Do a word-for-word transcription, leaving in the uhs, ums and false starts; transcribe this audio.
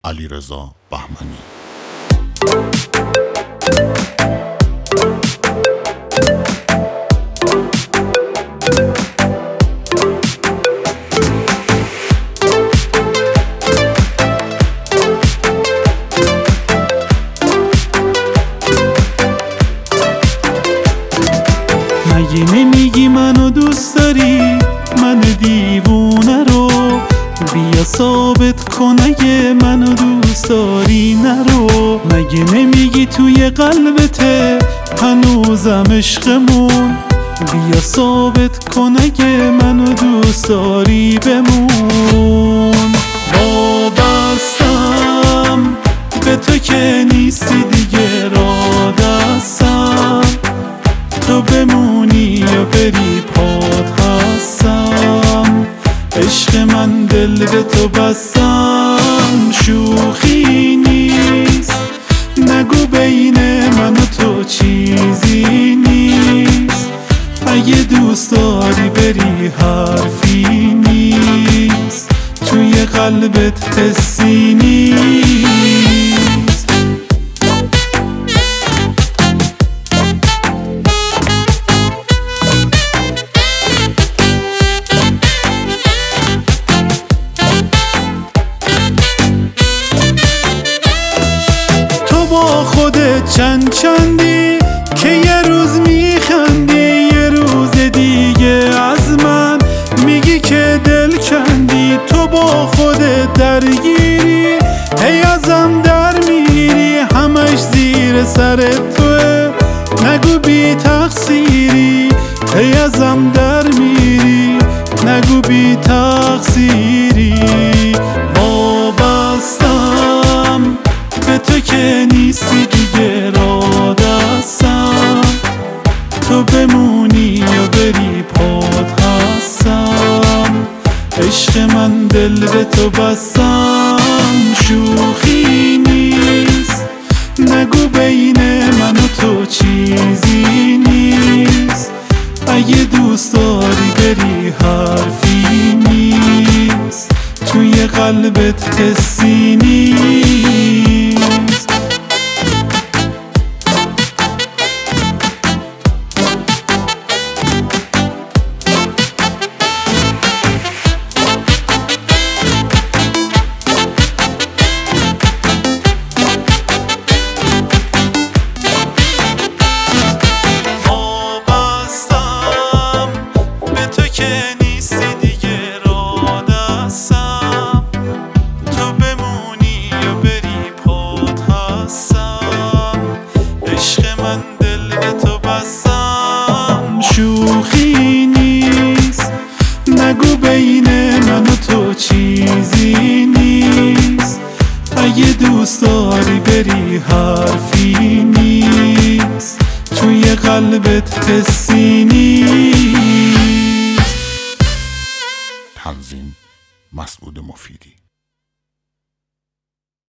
علیرضا بهمنی. مگه نمیگی منو دوست داری، من دیوونه رو بیا ثابت کن اگه منو دوست داری نرو. مگه نمیگی توی قلبته هنوزم عشقمون، بیا ثابت کن اگه منو دوست داری بمون. وابستم به تو که نیستی دیگه را دستم، تو بمونی یا بری پات هستم. عشق من دل به تو بستم، شوخی نیست نگو بین من و تو چیزی نیست. اگه دوست داری بری حرفی نیست، توی قلبت حسی نیست. با خودت چند چندی که یه روز میخندی، یه روز دیگه از من میگی که دل کندی. تو با خودت درگیری هی ازم در میری، همش زیر سرت توه نگو بی تقصیری. هی ازم در میری نگو بی تقصیری. وابستم به تو که نیستی دیگه را دستم، تو بمونی یا بری پات هستم. عشق من دل به تو بستم، شوخی نیست نگو بین من و تو چیزی نیست. اگه دوست داری بری حرفی نیست، توی قلبت حسی نیست. شوخی نیست نگو بین من و تو چیزی نیست. اگه دوست داری بری حرفی نیست، توی قلبت حسی نیست. تنظیم مسعود مفیدی.